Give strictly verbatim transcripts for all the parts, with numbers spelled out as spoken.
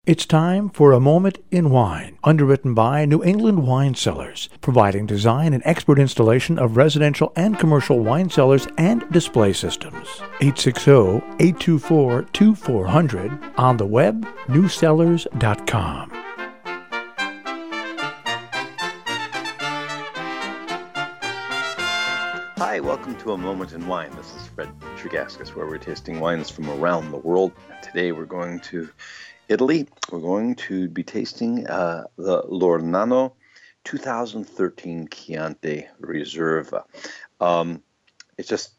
It's time for A Moment in Wine, underwritten by New England Wine Cellars, providing design and expert installation of residential and commercial wine cellars and display systems. eight six zero, eight two four, two four zero zero, on the web, new cellars dot com. Hi, welcome to A Moment in Wine. This is Fred Tregaskis, where we're tasting wines from around the world. Today we're going to Italy. We're going to be tasting uh, the Lornano two thousand thirteen Chianti Reserva. Um, it just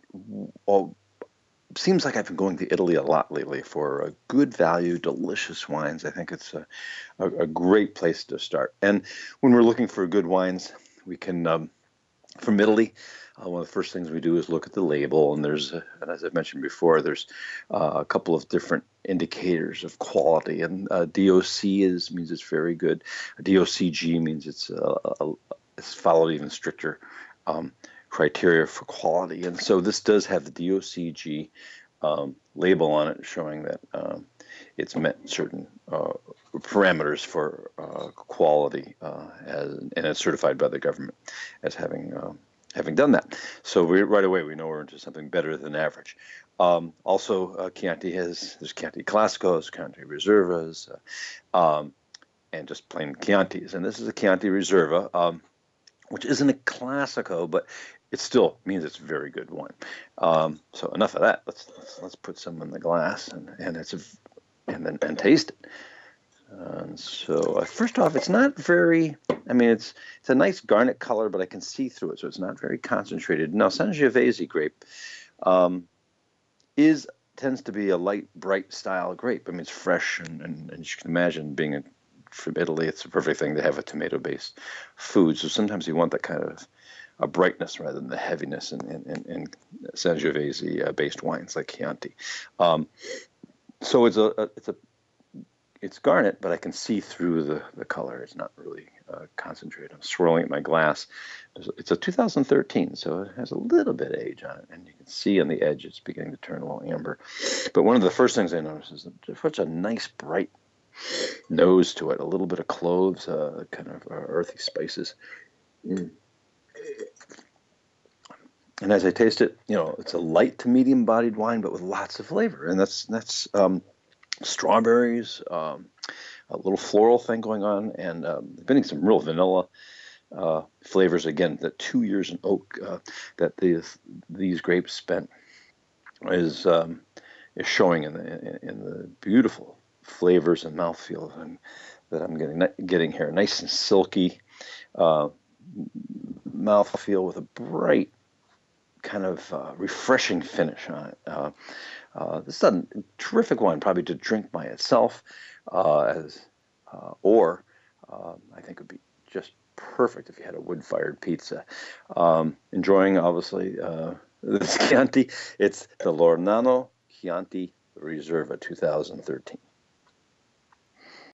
well, seems like I've been going to Italy a lot lately for a good value, delicious wines. I think it's a, a, a great place to start. And when we're looking for good wines, we can, um, from Italy, Uh, one of the first things we do is look at the label, and there's, uh, and as I mentioned before, there's uh, a couple of different indicators of quality. And uh, D O C is means it's very good. D O C G means it's uh, a, it's followed even stricter um, criteria for quality. And so this does have the D O C G um, label on it, showing that um, it's met certain uh, parameters for uh, quality, uh, as, and it's certified by the government as having. Uh, Having done that, so we right away we know we're into something better than average. Um, also, uh, Chianti has there's Chianti Classicos, Chianti Reservas, uh, um, and just plain Chiantis. And this is a Chianti Reserva, um, which isn't a Classico, but it still means it's very good wine. Um, so enough of that. Let's let's, let's put some in the glass and and it's a, and then and taste it. And so uh, first off, it's not very, I mean, it's it's a nice garnet color, but I can see through it, so it's not very concentrated. Now, Sangiovese grape um, is tends to be a light, bright style grape. I mean, it's fresh, and, and, and you can imagine being a, from Italy, it's the perfect thing to have a tomato-based food. So sometimes you want that kind of a brightness rather than the heaviness in, in, in, in Sangiovese-based wines like Chianti. Um, so it's a, a it's a It's garnet, but I can see through the, the color. It's not really uh, concentrated. I'm swirling at my glass. It's a two thousand thirteen, so it has a little bit of age on it, and you can see on the edge it's beginning to turn a little amber. But one of the first things I noticed is there's such a nice, bright nose to it, a little bit of cloves, uh, kind of uh, earthy spices. Mm. And as I taste it, you know, it's a light to medium-bodied wine, but with lots of flavor, and that's that's. Um, strawberries, um, a little floral thing going on, and um, getting some real vanilla uh, flavors. Again, the two years in oak uh, that these these grapes spent is um, is showing in the in, in the beautiful flavors and mouthfeel and that I'm getting getting here. Nice and silky uh, mouthfeel with a bright kind of uh, refreshing finish on it. Uh, Uh, this is a terrific wine, probably to drink by itself, uh, as uh, or uh, I think it would be just perfect if you had a wood-fired pizza. Um, enjoying, obviously, uh, this Chianti. It's the Lornano Chianti Reserva two thousand thirteen.